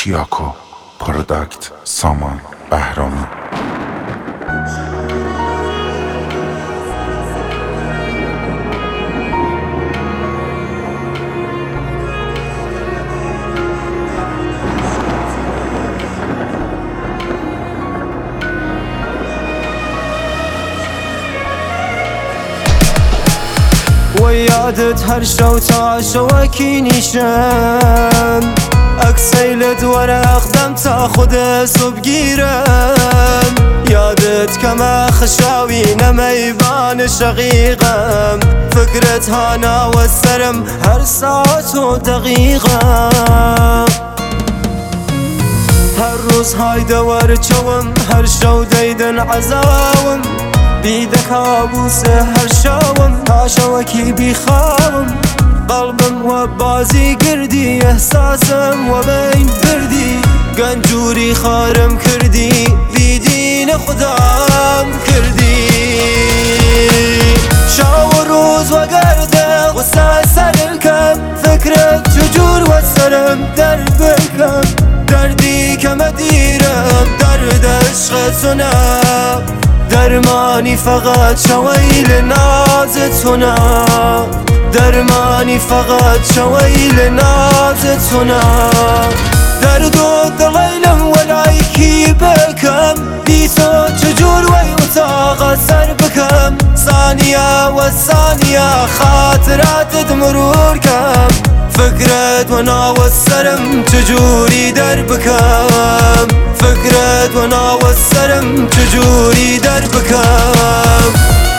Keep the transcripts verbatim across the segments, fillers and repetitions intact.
چیاکو پروداکت سامان بهرامی. ويادت هر شو تعشوكي نيشان اكسيلت ورا اخدم تاخد صبقيران يادت كما خشاوي نما يبان شقيقم فكرت هانا والسرم هر ساعة ودقيقة هر روز هاي دور چوم هر شو ديدن عزاوم بيدك كابوس هر شاوم هاشوكي بيخاوم قلبم وبازي قردي احساسم وبين بردي قنجوري خارم كردي بيدين خدام كردي شاور روز وقرده وساسر الكم فكرة ججور والسرم دربكم دردي كمديرم درد عشق سنام درماني فقط شويل نازتنا درماني فقط شويل نازتنا درد الضليلم والعيكي بكم دي صوت شجور ويوتاغ سر بكم ثانية والثانية خاطرات مرور كم فكرة وانا والسرم تجوري دربكم فكرة وانا والسرم تجوري دربكم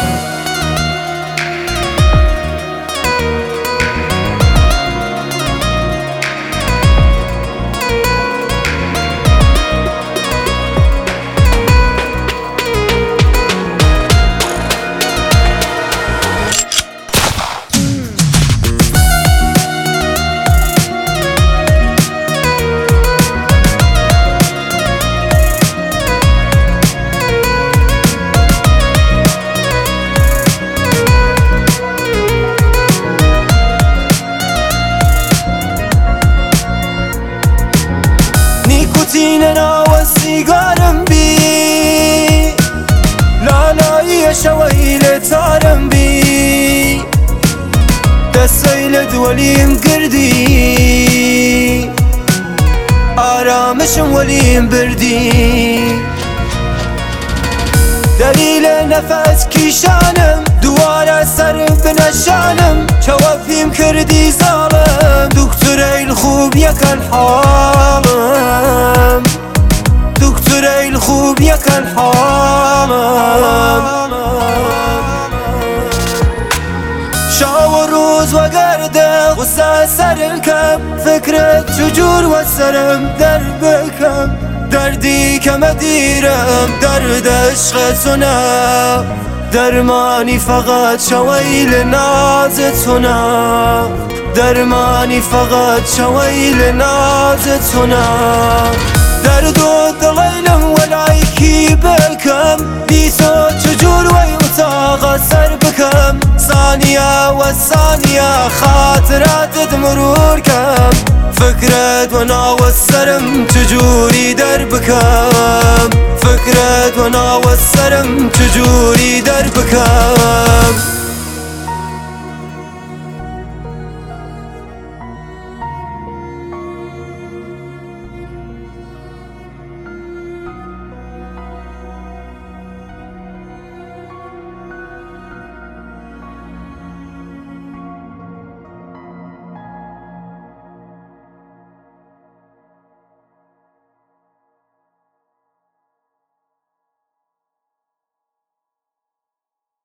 نيكوتيننا والسيجارم بي لا لا يشويل تارم بي دسيل دوليم قردي آرامشم وليم بردي دليل نفس كيشانم دوار سر بنشانم شوافيم كردي ظالم دكتوري الخوب يكن حالم دكتوري الخوب يكن حالم شاور روز وقرده غصة سر الكم فكرة شجور والسرم دربكم دردي كمديرم درد عشق سنا درماني فقط شويل نازتنا درماني فقط شويل نازتنا درد الضليلم والعيكي بكم دي صوت شجور ويوتاغ سر بكم ثانية والثانية خاطرات مرور كم فكرة وانا والسرم تجوري دربكم فكرة وانا والسرم تجوري دربكم